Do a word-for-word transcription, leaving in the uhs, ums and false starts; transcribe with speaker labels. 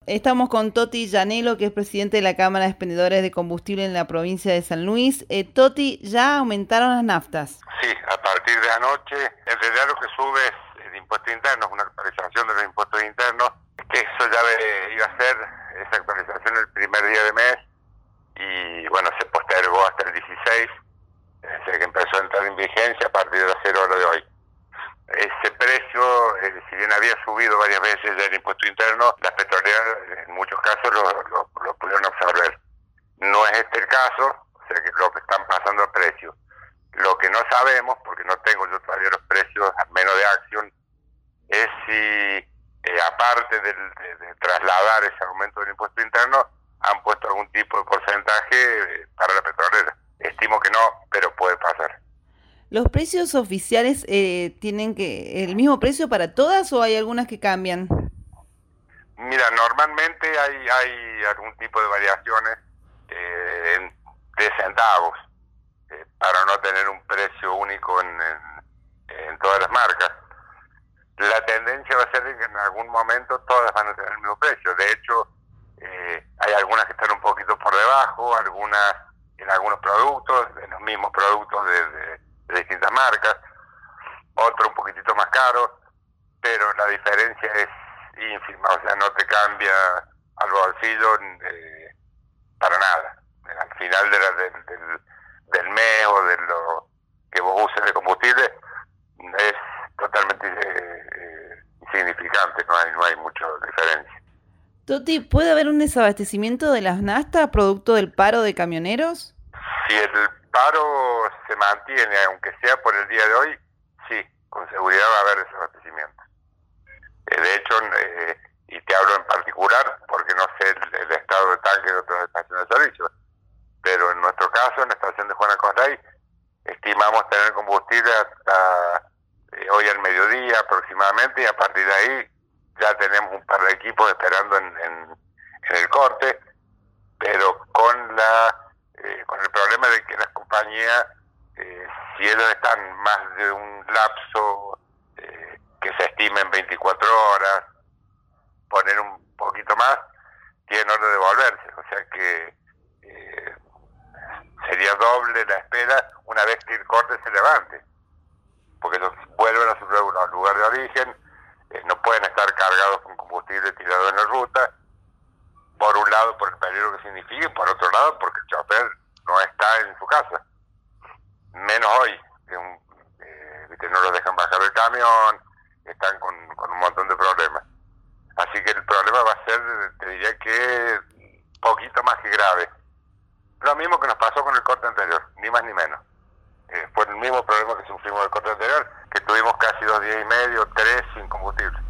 Speaker 1: Estamos con Toti Llanelo, que es presidente de la Cámara de Expendedores de Combustible en la provincia de San Luis. Eh, Toti, ¿ya aumentaron las naftas?
Speaker 2: Sí, a partir de anoche, en realidad lo que sube es el impuesto interno, es una actualización de los impuestos internos, que eso ya ve, iba a ser esa actualización el primer día de mes, y bueno, se postergó hasta el dieciséis, o sea que empezó a entrar en vigencia a partir de las cero horas de hoy. Ese precio, eh, si bien había subido varias veces ya el impuesto interno, las petroleras en muchos casos lo, lo, lo pudieron absorber. No es este el caso, o sea que lo que están pasando a precio. Lo que no sabemos, porque no tengo yo todavía los precios, al menos de Acción, es si, eh, aparte del, de, de trasladar ese aumento del impuesto interno, han puesto algún tipo de porcentaje eh, para la petrolera. Estimo que no, pero puede pasar.
Speaker 1: ¿Los precios oficiales eh, tienen que el mismo precio para todas o hay algunas que cambian?
Speaker 2: Mira, normalmente hay, hay algún tipo de variaciones eh, de centavos eh, para no tener un precio único en, en, en todas las marcas. La tendencia va a ser que en algún momento todas van a tener el mismo precio. De hecho, eh, hay algunas que están un poquito por debajo, algunas en algunos productos, en los mismos productos de, de, de distintas marcas, otro un poquitito más caro, pero la diferencia es ínfima, o sea, no te cambia al bolsillo eh, para nada. Al final de la, de, del, del mes o de lo que vos uses de combustible es totalmente eh, insignificante, no hay, no hay mucha diferencia.
Speaker 1: Toti, ¿puede haber un desabastecimiento de las naftas producto del paro de camioneros?
Speaker 2: Si el paro se mantiene, aunque sea por el día de hoy, sí, con seguridad va a haber desabastecimiento. Eh, de hecho, eh, y te hablo en particular, porque no sé el, el estado de tanque de otras estaciones de servicio, pero en nuestro caso, en la estación de Juana Cosday, estimamos tener combustible hasta eh, hoy al mediodía aproximadamente, y a partir de ahí ya tenemos un par de equipos esperando en, en, en el corte, pero con la eh, con el problema de que las compañías, eh, si ellos están más de un lapso eh, que se estima en veinticuatro horas, poner un poquito más, tienen hora de devolverse, o sea que eh, sería doble la espera una vez que el corte se levante, porque ellos vuelven a su lugar de origen, eh, no pueden estar cargados con combustible tirado en la ruta, por un lado por el peligro que significa, y por otro lado porque el chofer no está en su casa, menos hoy, que, un, eh, que no los dejan bajar del camión, están con, con un montón de problemas. Así que el problema va a ser, te diría que poquito más que grave. Lo mismo que nos pasó con el corte anterior, ni más ni menos. Eh, fue el mismo problema que sufrimos el corte anterior, que tuvimos casi dos días y medio, tres sin combustible.